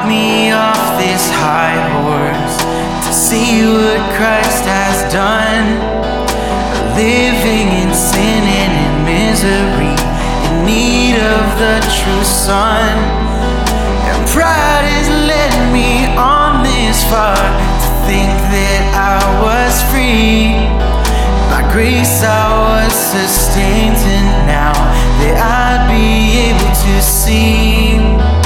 me off this high horse to see what Christ has done. Living in sin and in misery, in need of the true Son. And pride has led me on this far to think that I was free. By grace I was sustained, and now that I'd be able to see.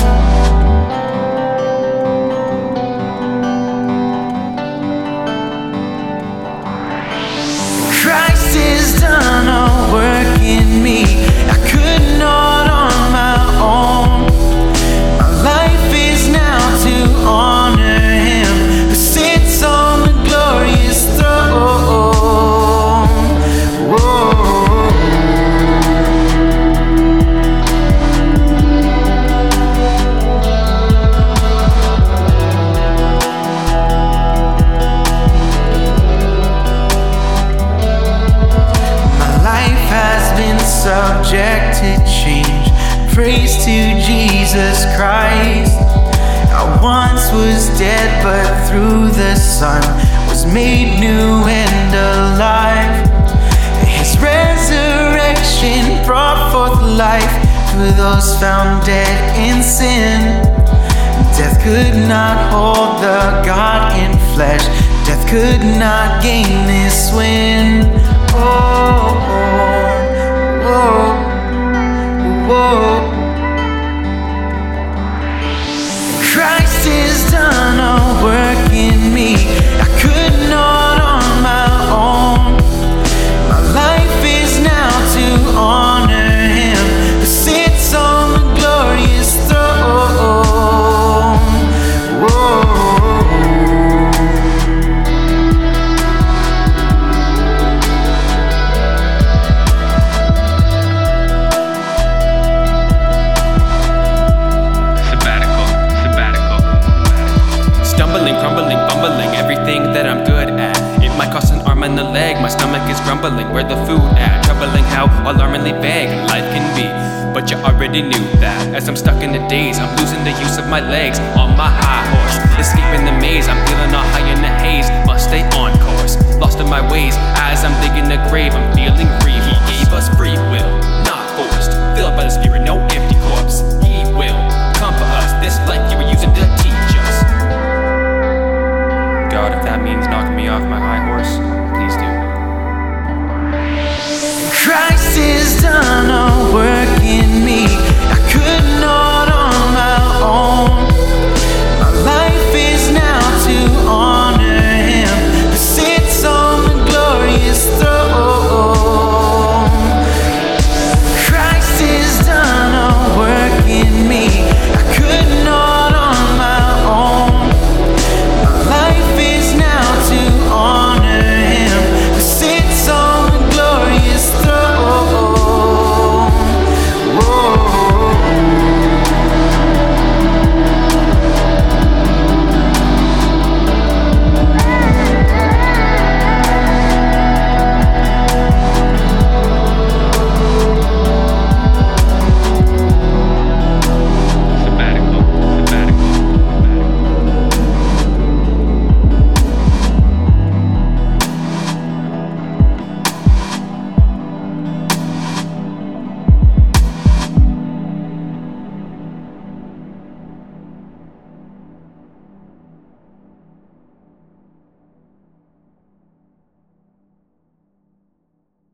Christ has done a work in me I could not on my own. My life is now to honor Him who sits on the glorious throne. Subject to change, praise to Jesus Christ. I once was dead, but through the Son was made new and alive. His resurrection brought forth life for those found dead in sin. Death could not hold the God in flesh, death could not gain this win. Oh, whoa, whoa. Christ has done a work in me I could not on my own. My life is now to honor Him who sits on the glorious throne. Whoa. Crumbling, bumbling, everything that I'm good at. It might cost an arm and a leg, my stomach is grumbling. Where the food at? Troubling how alarmingly vague life can be. But you already knew that. As I'm stuck in the daze, I'm losing the use of my legs on my high horse. Escaping the maze, I'm feeling all high in the haze. Must stay on course, lost in my ways. As I'm digging the grave, I'm feeling free. He gave us free will.